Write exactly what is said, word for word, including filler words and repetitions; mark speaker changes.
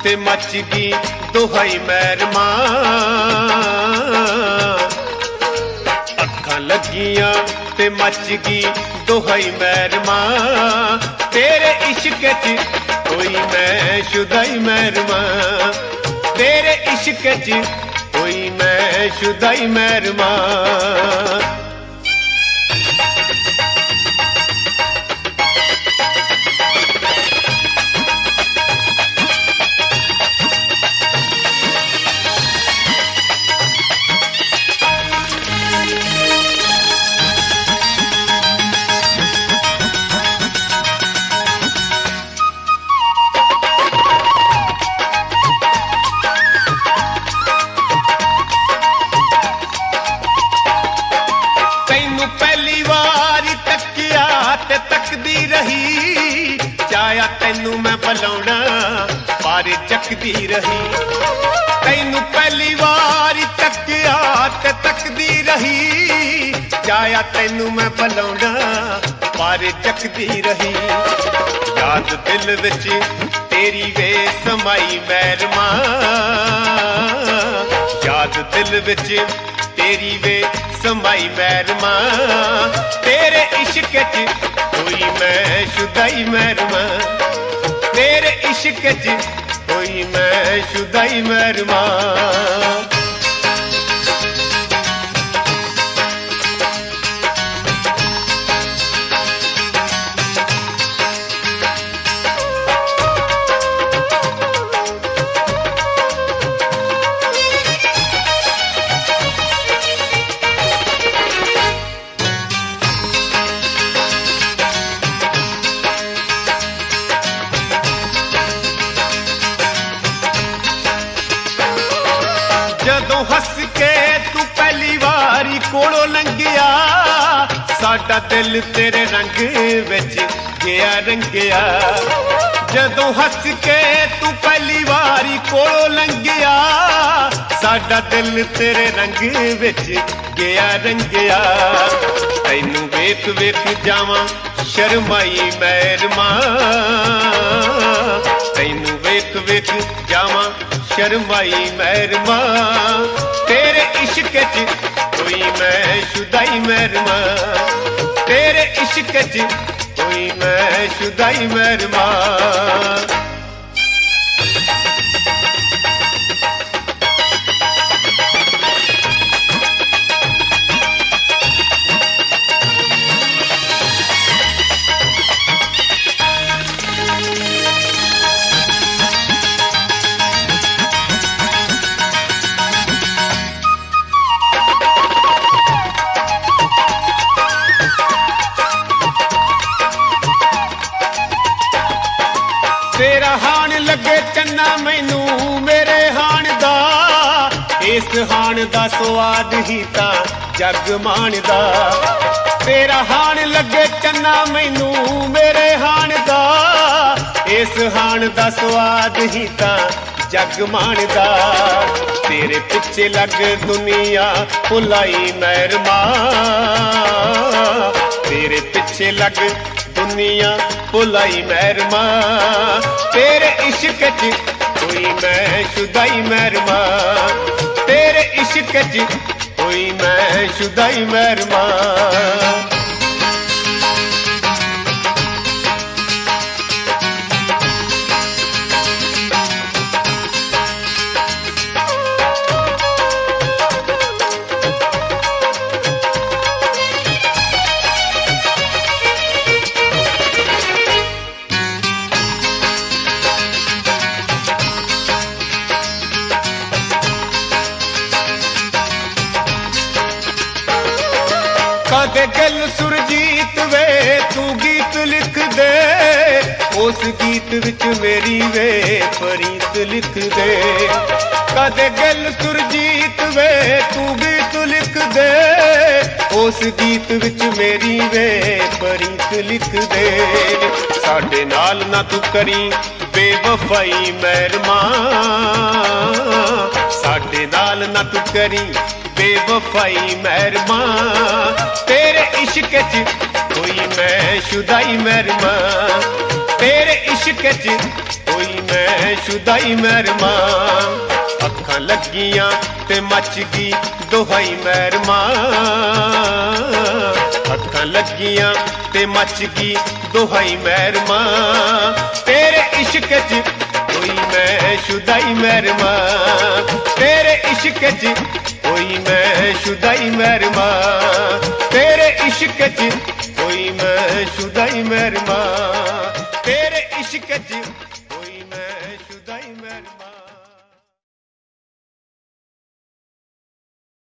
Speaker 1: ते मच गई दुहाई मैरमा, अखां लगियां ते मच गई दुहाई मैरमा, तेरे इश्क च कोई मैं शुदाई मैरमा, तेरे इश्क च कोई मैं शुदाई मैरमा। चाया तैनू मैं बुलाउणा पर चकदी रही, तैनू पहली बार तकिया ते तकदी रही, चाया तैनू मैं बुलाउणा पर चकदी रही। याद दिल विच तेरी वे समाई मैरमा, याद दिल विच तेरी वे समाई मैरमा, तेरे इश्क च कोई मैं शुदाई मैरमा, तेरे इश्क च कोई मैं शुदाई मैरमा। जदों हस के तू पहली बारी कोलों लंघिया, साडा दिल तेरे रंग विच गया रंगिया। जदों हस के तू पहली बारी कोलों लंघिया, साडा दिल तेरे रंग विच गया रंगिया। तैनू वेख वेख जावां शर्माई मैरमा, तैनू वेख वेख जावां शर्माई मैरमा, तेरे इश्क च कोई मैं शुदाई मैरमा, तेरे इश्क च कोई मैं शुदाई मैरमा। तेरा हाण लगे चन्ना मैनू मेरे हाण दा, इस हाण दा स्वाद ही ता जग माणदा। तेरा हाण लगे चन्ना मैनू मेरे हाण दा, इस हाण दा स्वाद ही ता जग माणदा। तेरे पिछे लग दुनिया भुलाई मैरमा, तेरे पिछे लग दुनिया भुलाई मैरमा, तेरे इश्क च कोई मैं शुदाई मैरमा, तेरे इश्क च कोई मैं शुदाई मैरमा। कदे गल सुरजीत वे तू गीत लिख दे, उस गीत विच मेरी वे फरीत लिख दे। कदे गल सुरजीत वे तू गीत लिख दे, उस गीत विच मेरी वे फरीत लिख दे। साडे नाल ना तू करी बेवफाई मैरमा, साडे नाल ना तू करी बेवफाई मैरमा, तेरे इश्क च कोई मैं शुदाई मैरमा, तेरे इश्क च होई मैं शुदाई मैरमा अखां लगियां ते मच गई दुहाई मैरमा अखां लगियां ते मच गई दुहाई मैरमा तेरे इश्क च होई मैं शुदाई मैरमा तेरे इश्क च होई मैं शुदाई मैरमा तेरे इश्क च होई मैं शुदाई मैरमा तेरे इश्क च